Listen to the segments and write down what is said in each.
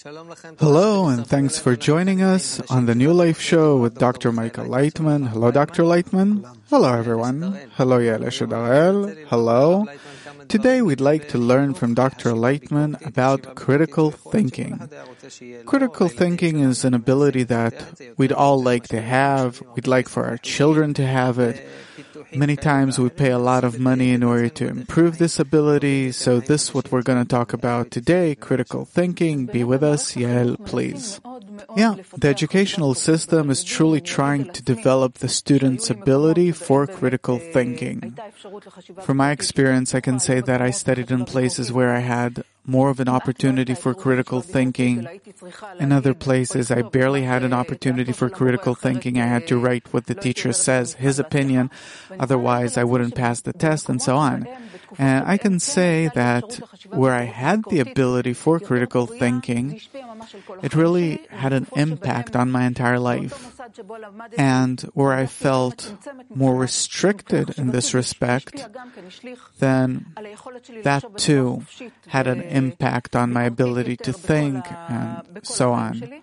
Hello, and thanks for joining us on the New Life Show with Dr. Michael Leitman. Hello, Dr. Leitman. Hello, everyone. Hello, Yael Shadarel. Hello. Today, we'd like to learn from Dr. Leitman about critical thinking. Critical thinking is an ability that we'd all like to have. We'd like for our children to have it. Many times we pay a lot of money in order to improve this ability. So this is what we're going to talk about today, critical thinking. Be with us, Yael, please. Yeah, the educational system is truly trying to develop the student's ability for critical thinking. From my experience, I can say that I studied in places where I had more of an opportunity for critical thinking. In other places, I barely had an opportunity for critical thinking. I had to write what the teacher says, his opinion, otherwise I wouldn't pass the test, and so on. And I can say that where I had the ability for critical thinking, it really had an impact on my entire life. And where I felt more restricted in this respect, then that too had an impact on my ability to think and so on.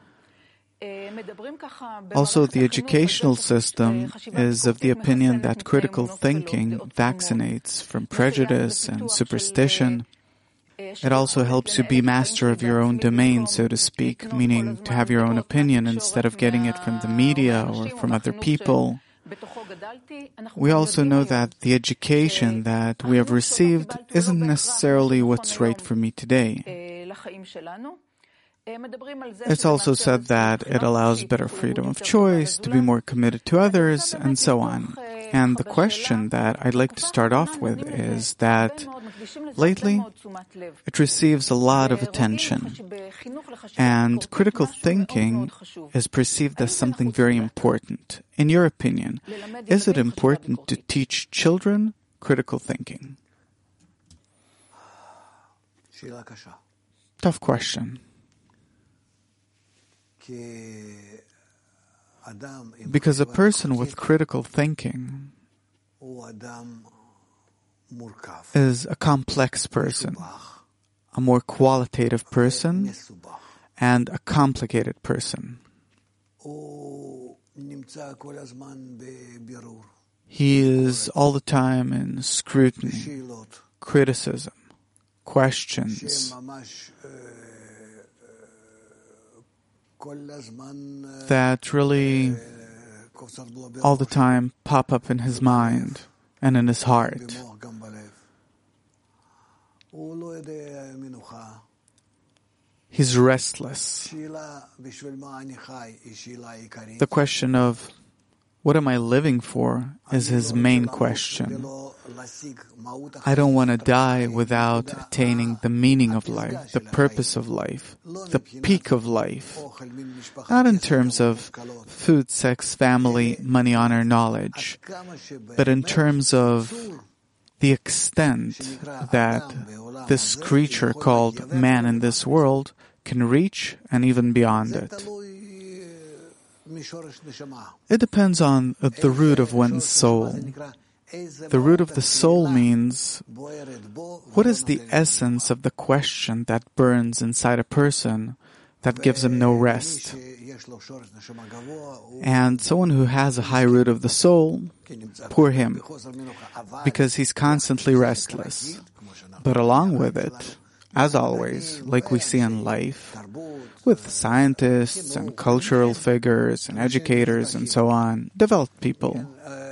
Also, the educational system is of the opinion that critical thinking vaccinates from prejudice and superstition. It also helps you be master of your own domain, so to speak, meaning to have your own opinion instead of getting it from the media or from other people. We also know that the education that we have received isn't necessarily what's right for me today. It's also said that it allows better freedom of choice, to be more committed to others, and so on. And the question that I'd like to start off with is that lately it receives a lot of attention, and critical thinking is perceived as something very important. In your opinion, is it important to teach children critical thinking? Tough question. Because a person with critical thinking is a complex person, a more qualitative person, and a complicated person. He is all the time in scrutiny, criticism, questions, that really all the time pop up in his mind and in his heart. He's restless. The question of what am I living for is his main question. I don't want to die without attaining the meaning of life, the purpose of life, the peak of life. Not in terms of food, sex, family, money, honor, knowledge, but in terms of the extent that this creature called man in this world can reach and even beyond it. It depends on the root of one's soul. The root of the soul means what is the essence of the question that burns inside a person that gives him no rest. And someone who has a high root of the soul, poor him, because he's constantly restless. But along with it, as always, like we see in life, with scientists and cultural figures and educators and so on, developed people,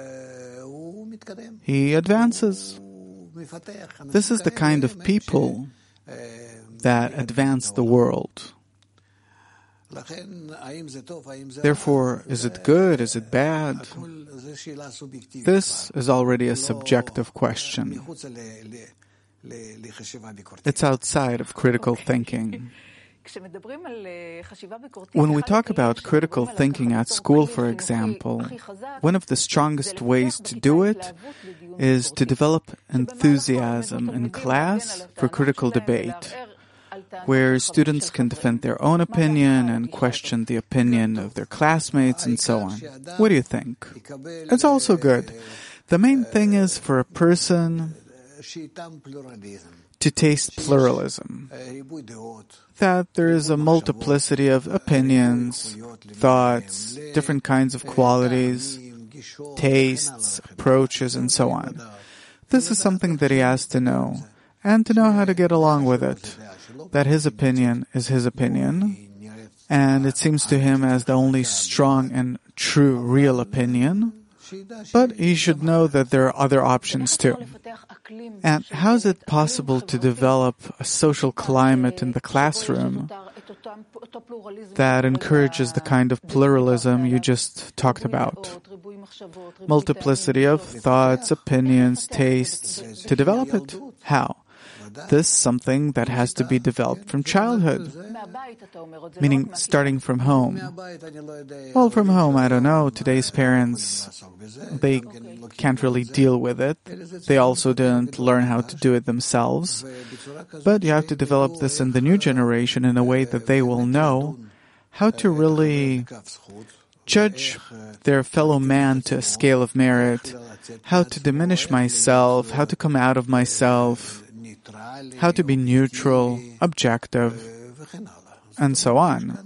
he advances. This is the kind of people that advance the world. Therefore, is it good? Is it bad? This is already a subjective question. It's outside of critical thinking. When we talk about critical thinking at school, for example, one of the strongest ways to do it is to develop enthusiasm in class for critical debate, where students can defend their own opinion and question the opinion of their classmates and so on. What do you think? It's also good. The main thing is for a person to to taste pluralism, that there is a multiplicity of opinions, thoughts, different kinds of qualities, tastes, approaches, and so on. This is something that he has to know, and to know how to get along with it, that his opinion is his opinion, and it seems to him as the only strong and true, real opinion, but he should know that there are other options too. And how is it possible to develop a social climate in the classroom that encourages the kind of pluralism you just talked about? Multiplicity of thoughts, opinions, tastes. To develop it? How? This is something that has to be developed from childhood, meaning starting from home. Well, from home, I don't know. Today's parents, they can't really deal with it. They also didn't learn how to do it themselves. But you have to develop this in the new generation in a way that they will know how to really judge their fellow man to a scale of merit, how to diminish myself, how to come out of myself, how to be neutral, objective, and so on.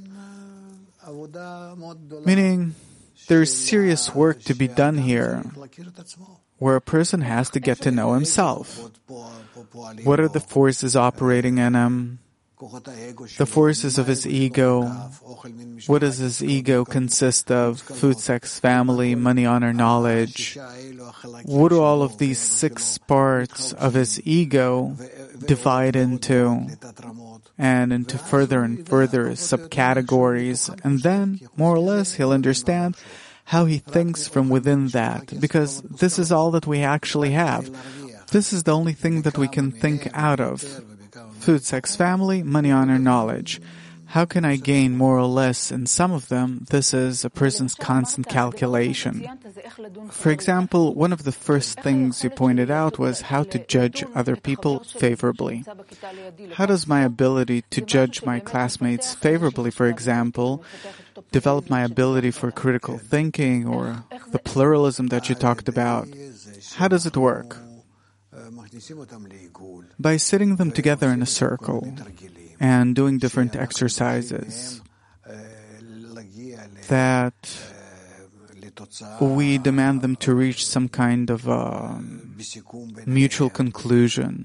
Meaning, there's serious work to be done here, where a person has to get to know himself. What are the forces operating in him? The forces of his ego. What does his ego consist of? Food, sex, family, money, honor, knowledge. What do all of these 6 parts of his ego divide into? And into further and further subcategories. And then, more or less, he'll understand how he thinks from within that. Because this is all that we actually have. This is the only thing that we can think out of. Food, sex, family, money, honor, knowledge. How can I gain more or less in some of them? This is a person's constant calculation. For example, one of the first things you pointed out was how to judge other people favorably. How does my ability to judge my classmates favorably, for example, develop my ability for critical thinking or the pluralism that you talked about? How does it work? By sitting them together in a circle and doing different exercises that we demand them to reach some kind of mutual conclusion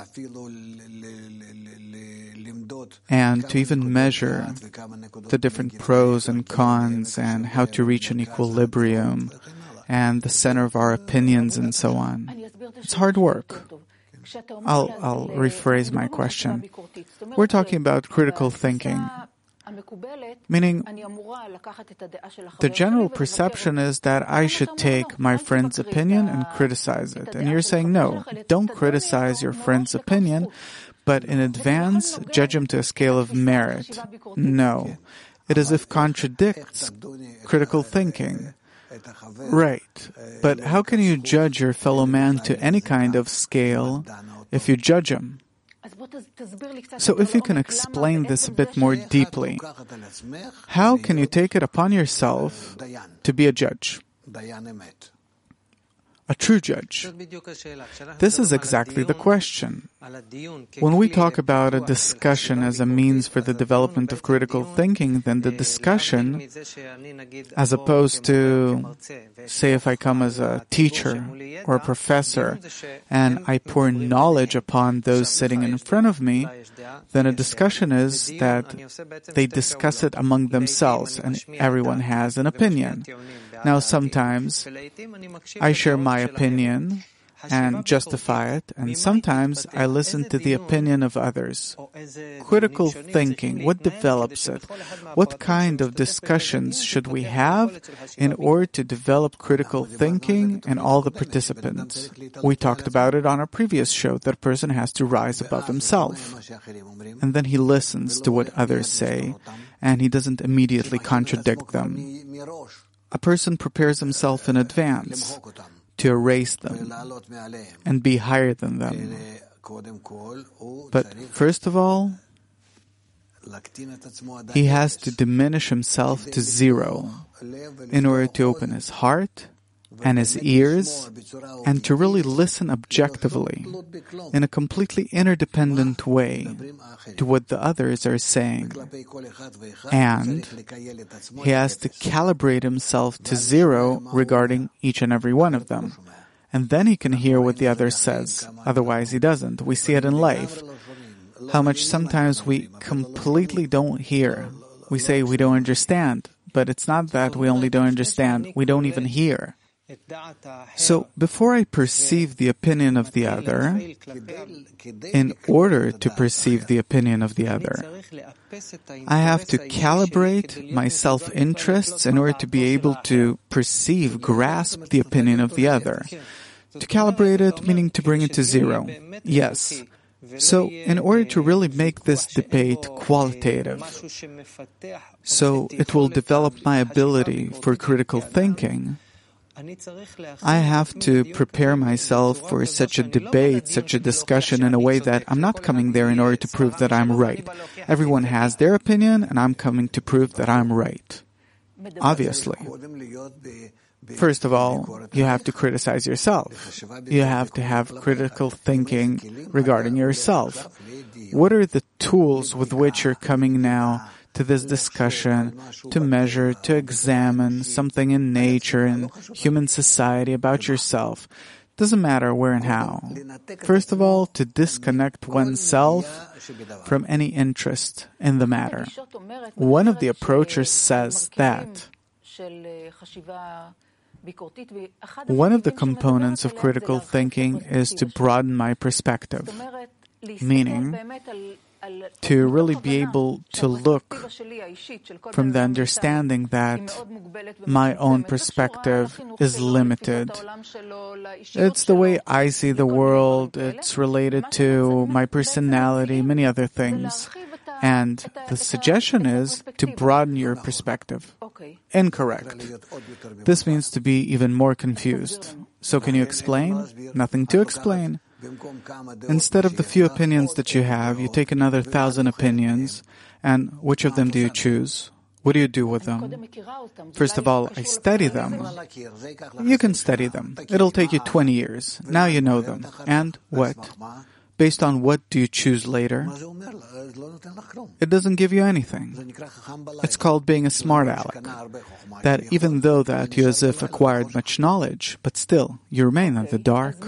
and to even measure the different pros and cons and how to reach an equilibrium and the center of our opinions and so on. It's hard work. I'll rephrase my question. We're talking about critical thinking, meaning the general perception is that I should take my friend's opinion and criticize it. And you're saying, no, don't criticize your friend's opinion, but in advance, judge him to a scale of merit. No. It is as if contradicts critical thinking. Right. But how can you judge your fellow man to any kind of scale if you judge him? So if you can explain this a bit more deeply, how can you take it upon yourself to be a judge? A true judge. This is exactly the question. When we talk about a discussion as a means for the development of critical thinking, then the discussion, as opposed to, say, if I come as a teacher or a professor and I pour knowledge upon those sitting in front of me, then a discussion is that they discuss it among themselves and everyone has an opinion. Now, sometimes I share my opinion and justify it, and sometimes I listen to the opinion of others. Critical thinking, what develops it? What kind of discussions should we have in order to develop critical thinking in all the participants? We talked about it on our previous show, that a person has to rise above himself. And then he listens to what others say, and he doesn't immediately contradict them. A person prepares himself in advance to erase them and be higher than them. But first of all, he has to diminish himself to 0 in order to open his heart and his ears, and to really listen objectively in a completely interdependent way to what the others are saying. And he has to calibrate himself to zero regarding each and every one of them. And then he can hear what the other says. Otherwise he doesn't. We see it in life. How much sometimes we completely don't hear. We say we don't understand. But it's not that we only don't understand. We don't even hear. So, before I perceive the opinion of the other, in order to perceive the opinion of the other, I have to calibrate my self-interests in order to be able to perceive, grasp the opinion of the other. To calibrate it, meaning to bring it to zero. Yes. So, in order to really make this debate qualitative, so it will develop my ability for critical thinking, I have to prepare myself for such a debate, such a discussion in a way that I'm not coming there in order to prove that I'm right. Everyone has their opinion, and I'm coming to prove that I'm right. Obviously. First of all, you have to criticize yourself. You have to have critical thinking regarding yourself. What are the tools with which you're coming now to this discussion, to measure, to examine something in nature and human society about yourself? Doesn't matter where and how. First of all, to disconnect oneself from any interest in the matter. One of the approachers says that one of the components of critical thinking is to broaden my perspective, meaning to really be able to look from the understanding that my own perspective is limited. It's the way I see the world, it's related to my personality, many other things. And the suggestion is to broaden your perspective. Incorrect. This means to be even more confused. So can you explain? Nothing to explain. Instead of the few opinions that you have, you take another 1,000 opinions, and which of them do you choose? What do you do with them? First of all, I study them. You can study them. It'll take you 20 years. Now you know them. And what? Based on what do you choose later? It doesn't give you anything. It's called being a smart aleck. That even though that you as if acquired much knowledge, but still, you remain in the dark.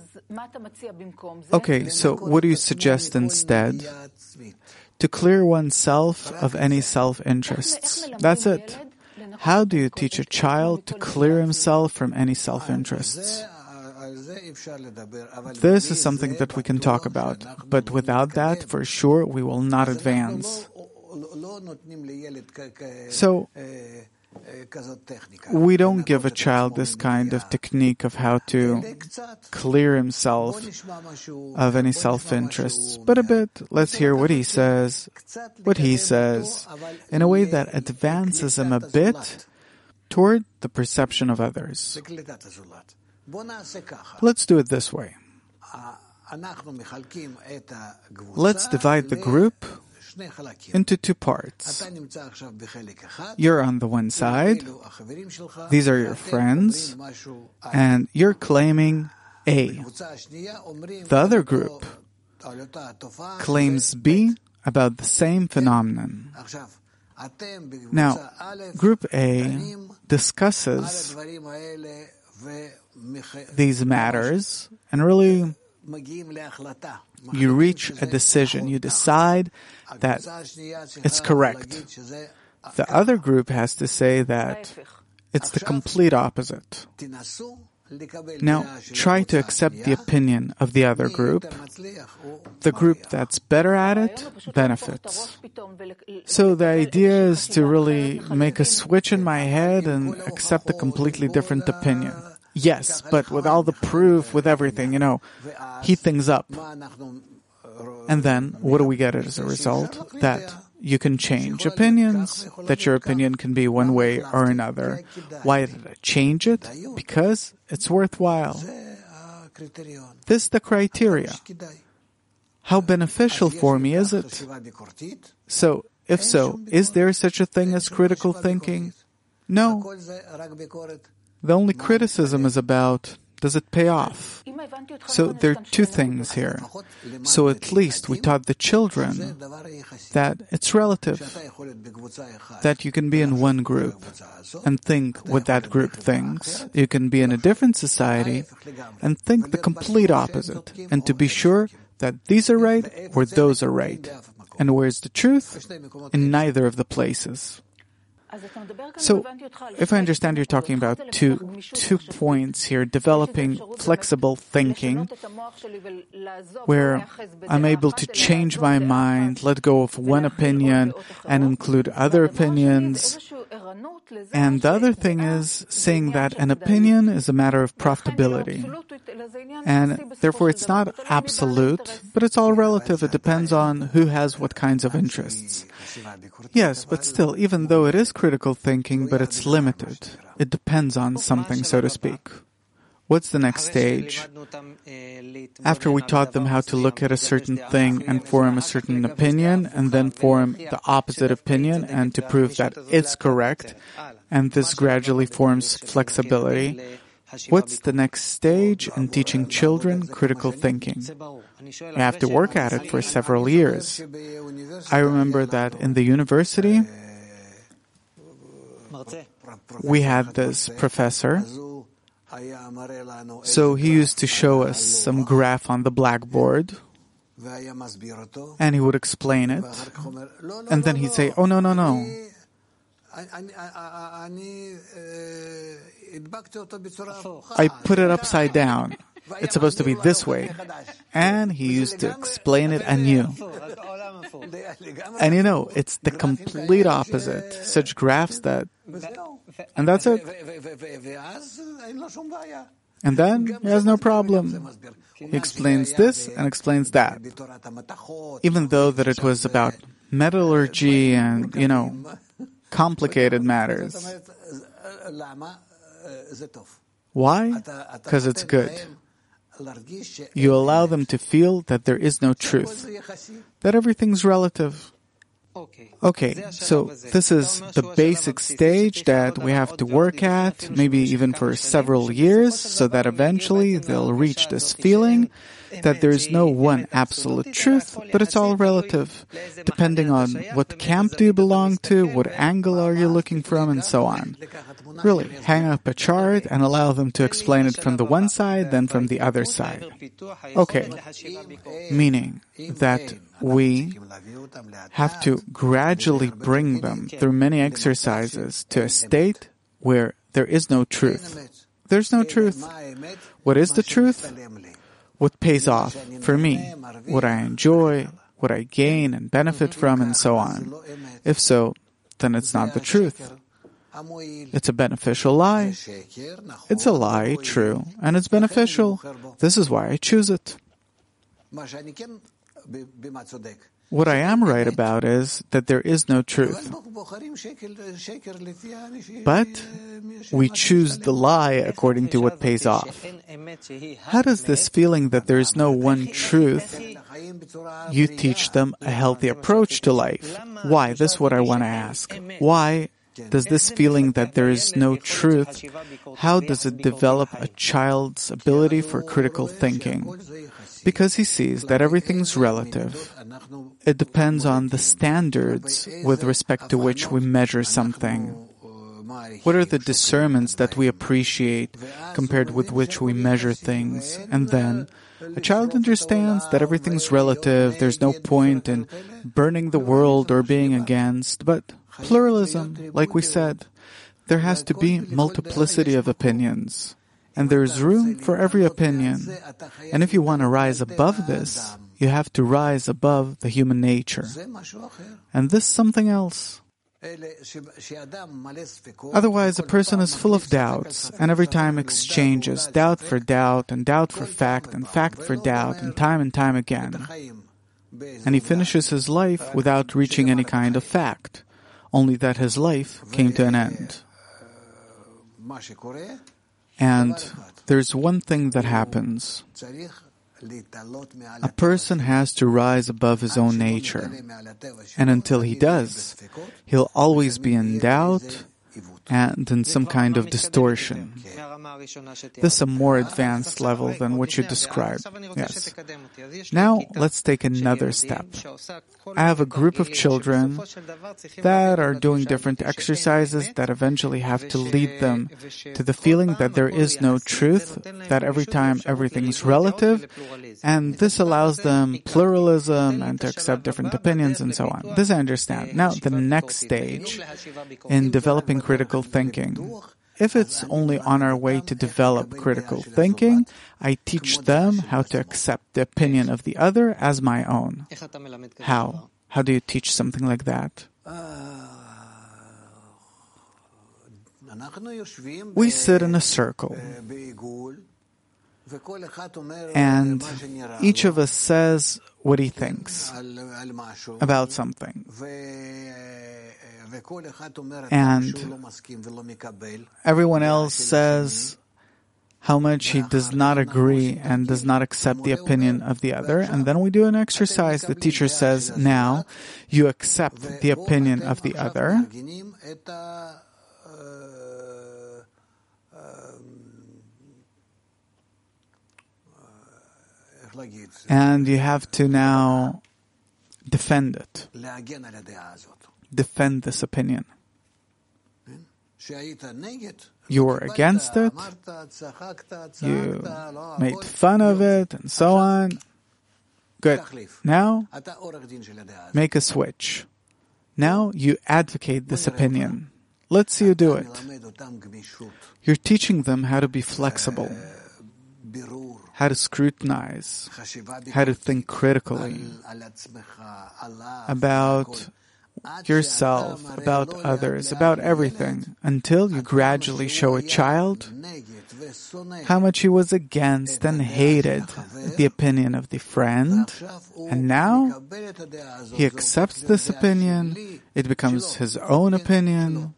Okay, so what do you suggest instead? To clear oneself of any self-interests. That's it. How do you teach a child to clear himself from any self-interests? This is something that we can talk about, but without that, for sure, we will not advance. So, we don't give a child this kind of technique of how to clear himself of any self-interests, but a bit. Let's hear what he says, in a way that advances him a bit toward the perception of others. Let's do it this way. Let's divide the group into two parts. You're on the one side, these are your friends, and you're claiming A. The other group claims B about the same phenomenon. Now, Group A discusses these matters, and really you reach a decision. You decide that it's correct. The other group has to say that it's the complete opposite. Now, try to accept the opinion of the other group. The group that's better at it benefits. So the idea is to really make a switch in my head and accept a completely different opinion. Yes, but with all the proof, with everything, heat things up. And then, what do we get as a result? That you can change opinions, that your opinion can be one way or another. Why did I change it? Because it's worthwhile. This is the criteria. How beneficial for me is it? So, if so, is there such a thing as critical thinking? No. The only criticism is about, does it pay off? So there are two things here. So at least we taught the children that it's relative, that you can be in one group and think what that group thinks. You can be in a different society and think the complete opposite, and to be sure that these are right or those are right. And where's the truth? In neither of the places. So, if I understand, you're talking about two points here, developing flexible thinking, where I'm able to change my mind, let go of one opinion, and include other opinions. And the other thing is saying that an opinion is a matter of profitability. And therefore it's not absolute, but it's all relative. It depends on who has what kinds of interests. Yes, but still, even though it is critical thinking, but it's limited. It depends on something, so to speak. What's the next stage? After we taught them how to look at a certain thing and form a certain opinion, and then form the opposite opinion and to prove that it's correct, and this gradually forms flexibility, what's the next stage in teaching children critical thinking? You have to work at it for several years. I remember that in the university, we had this professor. So he used to show us some graph on the blackboard, and he would explain it, and then he'd say, oh, no. I put it upside down. It's supposed to be this way. And he used to explain it anew. And it's the complete opposite. Such graphs that... And that's it. And then he has no problem. He explains this and explains that. Even though that it was about metallurgy and, complicated matters. Why? Because it's good. You allow them to feel that there is no truth, that everything's relative. Okay, so this is the basic stage that we have to work at, maybe even for several years, so that eventually they'll reach this feeling that there is no one absolute truth, but it's all relative, depending on what camp do you belong to, what angle are you looking from, and so on. Really, hang up a chart and allow them to explain it from the one side, then from the other side. Okay, meaning that we have to gradually bring them through many exercises to a state where there is no truth. There's no truth. What is the truth? What pays off for me, what I enjoy, what I gain and benefit from, and so on. If so, then it's not the truth. It's a beneficial lie. It's a lie, true, and it's beneficial. This is why I choose it. What I am right about is that there is no truth. But we choose the lie according to what pays off. How does this feeling that there is no one truth, you teach them a healthy approach to life? Why? This is what I want to ask. Why does this feeling that there is no truth, how does it develop a child's ability for critical thinking? Because he sees that everything's relative. It depends on the standards with respect to which we measure something. What are the discernments that we appreciate compared with which we measure things? And then a child understands that everything's relative, there's no point in burning the world or being against, but pluralism, like we said, there has to be multiplicity of opinions. And there's room for every opinion. And if you want to rise above this, you have to rise above the human nature. And this is something else. Otherwise, a person is full of doubts, and every time exchanges doubt for doubt, and doubt for fact, and fact for doubt, and time again. And he finishes his life without reaching any kind of fact, only that his life came to an end. And there's one thing that happens. A person has to rise above his own nature. And until he does, he'll always be in doubt, and in some kind of distortion. This is a more advanced level than what you described. Yes. Now, let's take another step. I have a group of children that are doing different exercises that eventually have to lead them to the feeling that there is no truth, that every time everything's relative, and this allows them pluralism and to accept different opinions and so on. This I understand. Now, the next stage in developing critical thinking. If it's only on our way to develop critical thinking, I teach them how to accept the opinion of the other as my own. How? How do you teach something like that? We sit in a circle, and each of us says what he thinks about something. And everyone else says how much he does not agree and does not accept the opinion of the other. And then we do an exercise. The teacher says, now you accept the opinion of the other. And you have to now defend it. Defend this opinion. You were against it, you made fun of it, and so on. Good. Now, make a switch. Now you advocate this opinion. Let's see you do it. You're teaching them how to be flexible, how to scrutinize, how to think critically about yourself, about others, about everything, until you gradually show a child how much he was against and hated the opinion of the friend, and now he accepts this opinion, it becomes his own opinion,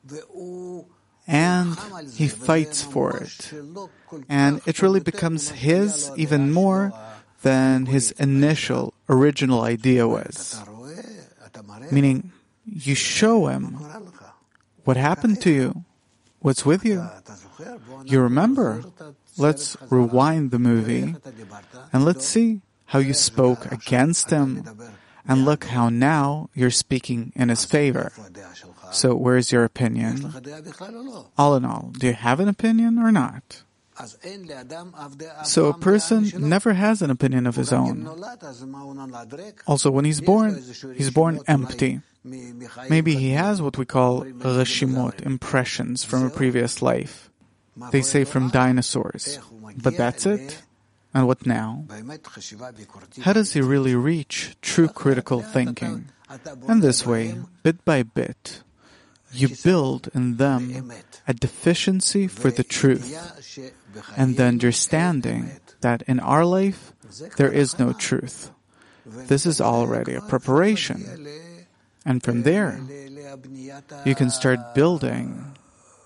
and he fights for it. And it really becomes his even more than his initial, original idea was. Meaning, you show him what happened to you, what's with you. You remember. Let's rewind the movie and let's see how you spoke against him, and look how now you're speaking in his favor. So where's your opinion? All in all, do you have an opinion or not? So a person never has an opinion of his own. Also, when he's born empty. Maybe he has what we call reshimot, impressions from a previous life. They say from dinosaurs. But that's it? And what now? How does he really reach true critical thinking? And this way, bit by bit, you build in them a deficiency for the truth and the understanding that in our life there is no truth. This is already a preparation. And from there, you can start building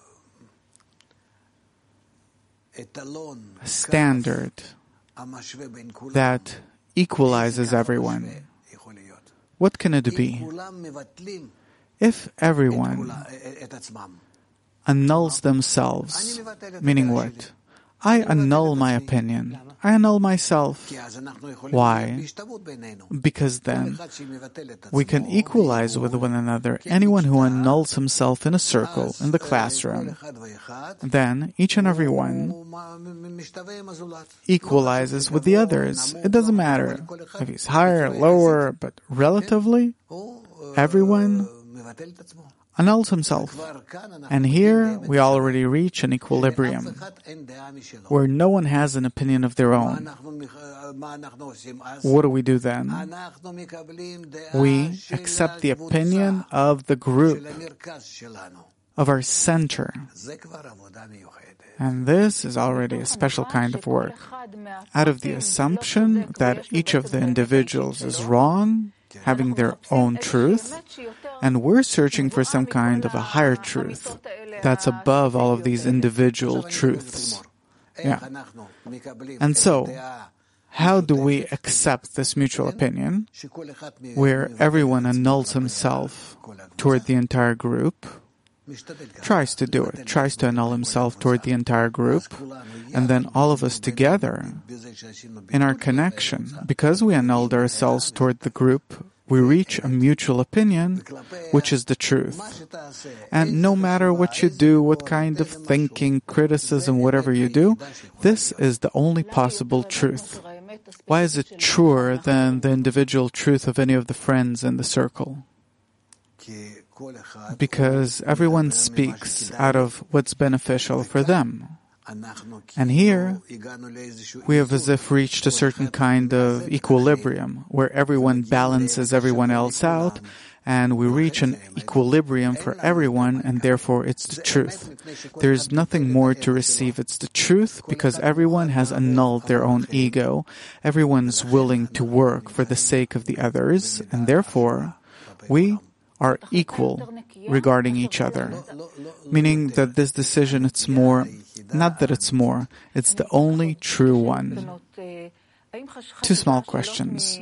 a standard that equalizes everyone. What can it be? If everyone annuls themselves, meaning what? I annul my opinion. I annul myself. Why? Because then we can equalize with one another. Anyone who annuls himself in a circle in the classroom, then each and every one equalizes with the others. It doesn't matter if he's higher or lower, but relatively, everyone annuls himself. And here we already reach an equilibrium where no one has an opinion of their own. What do we do then? We accept the opinion of the group, of our center. And this is already a special kind of work. Out of the assumption that each of the individuals is wrong, having their own truth, and we're searching for some kind of a higher truth that's above all of these individual truths. Yeah. And so, how do we accept this mutual opinion, where everyone annuls himself toward the entire group? tries to do it, tries to annul himself toward the entire group, and then all of us together, in our connection, because we annulled ourselves toward the group, we reach a mutual opinion, which is the truth. And no matter what you do, what kind of thinking, criticism, whatever you do, this is the only possible truth. Why is it truer than the individual truth of any of the friends in the circle? Because everyone speaks out of what's beneficial for them. And here, we have as if reached a certain kind of equilibrium, where everyone balances everyone else out, and we reach an equilibrium for everyone, and therefore it's the truth. There is nothing more to receive. It's the truth, because everyone has annulled their own ego. Everyone's willing to work for the sake of the others, and therefore, we are equal regarding each other. Meaning that this decision, it's the only true one. Two small questions.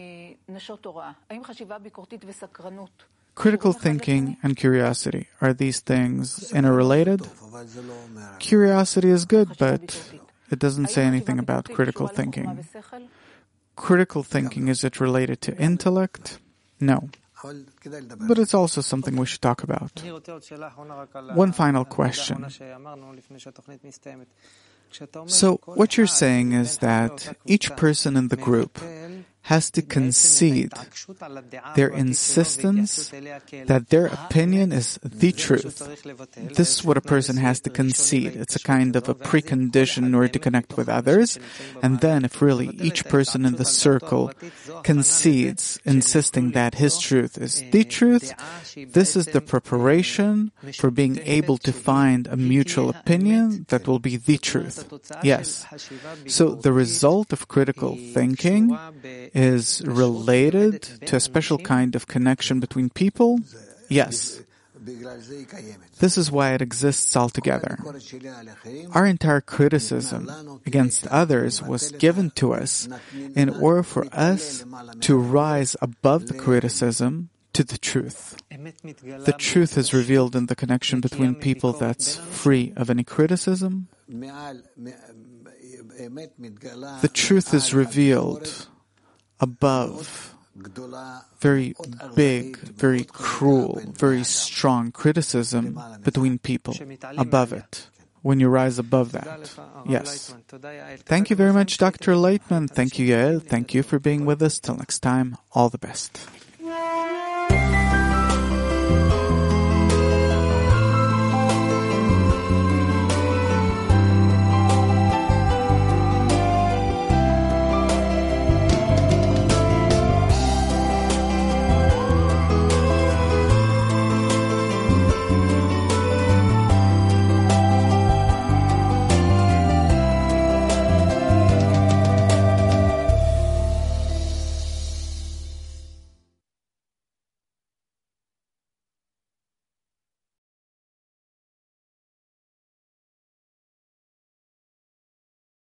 Critical thinking and curiosity, are these things interrelated? Curiosity is good, but it doesn't say anything about critical thinking. Critical thinking, is it related to intellect? No. But it's also something we should talk about. One final question. So, what you're saying is that each person in the group has to concede their insistence that their opinion is the truth. This is what a person has to concede. It's a kind of a precondition in order to connect with others. And then if really each person in the circle concedes, insisting that his truth is the truth, this is the preparation for being able to find a mutual opinion that will be the truth. Yes. So the result of critical thinking is related to a special kind of connection between people? Yes. This is why it exists altogether. Our entire criticism against others was given to us in order for us to rise above the criticism to the truth. The truth is revealed in the connection between people that's free of any criticism. The truth is revealed above very big, very cruel, very strong criticism between people, above it. When you rise above that. Yes. Thank you very much, Dr. Leitman. Thank you, Yael. Thank you for being with us. Till next time, all the best.